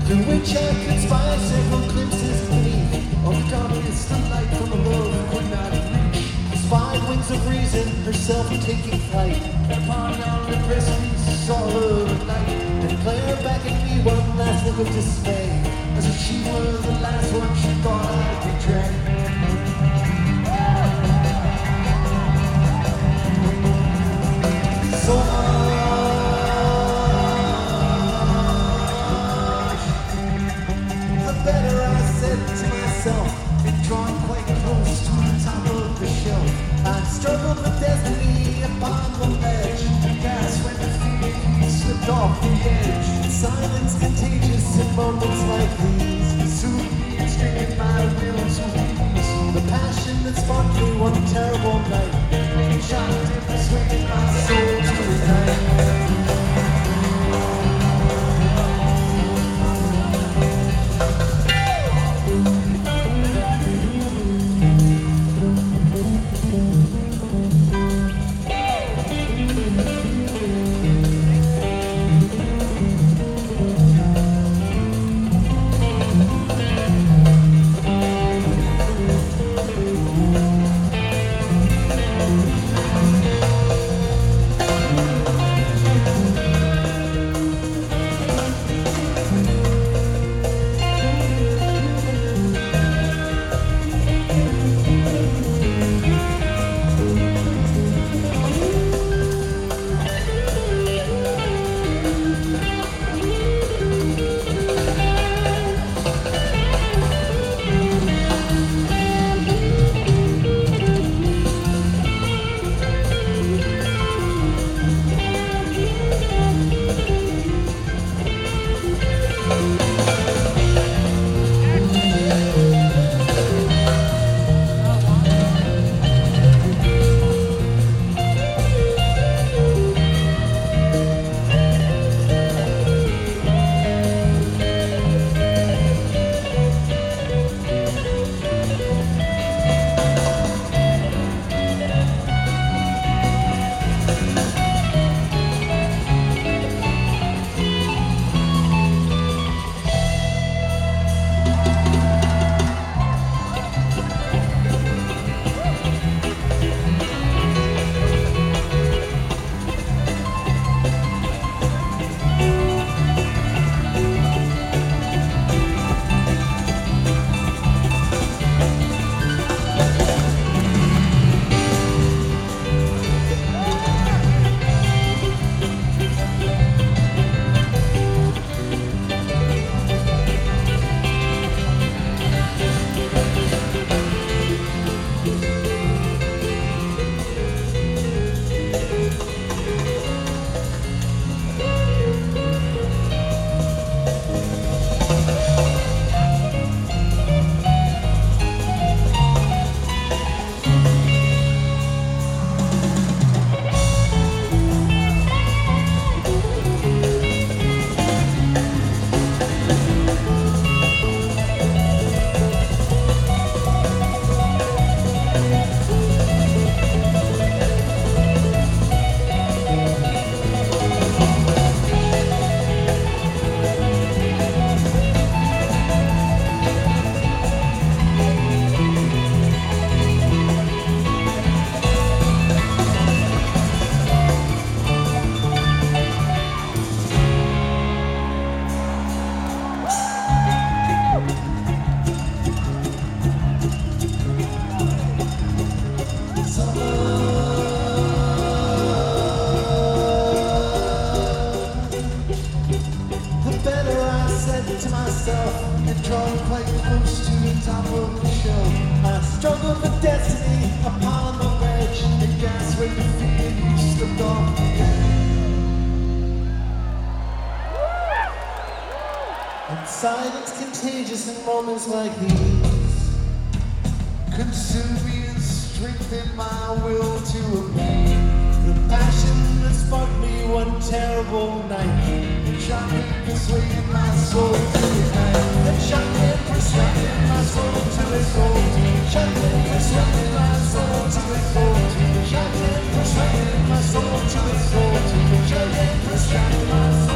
through which I could spy several glimpses beneath of the darkness the light from above could not reach. The spied wings of reason, herself taking flight, and upon yonder precipice saw her at night, and glared back at me one last look of dismay, as if she were the last one she thought I'd betray. So much, the better, I said to myself, and drawing quite close to the top of the shelf, I struggled with destiny upon the ledge, and gasped when the feet slipped off the edge. Silence contagious in moments like these, soothed me and strengthened my will to ease. The passion that sparked me one terrible night, shocked and persuaded my soul to ignite. To myself and drawing quite close to the top of the shelf, I struggled with destiny upon the ledge, and gasped when the fear you slipped off the edge. And silence contagious in moments like these, consume me and strengthen my will to obey. The passion that sparked me one terrible night, shocked and persuaded my soul to ignite. That shocked and persuaded my soul to revolt. Shocked and persuaded my soul to revolt. Shocked and persuaded my soul to revolt. Shocked and persuaded my soul.